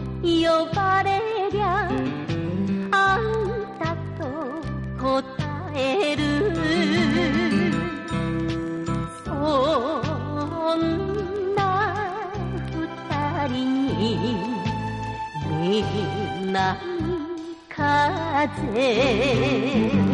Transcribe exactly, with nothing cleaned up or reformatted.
呼ばれりゃあんたと答える。そんな二人に南風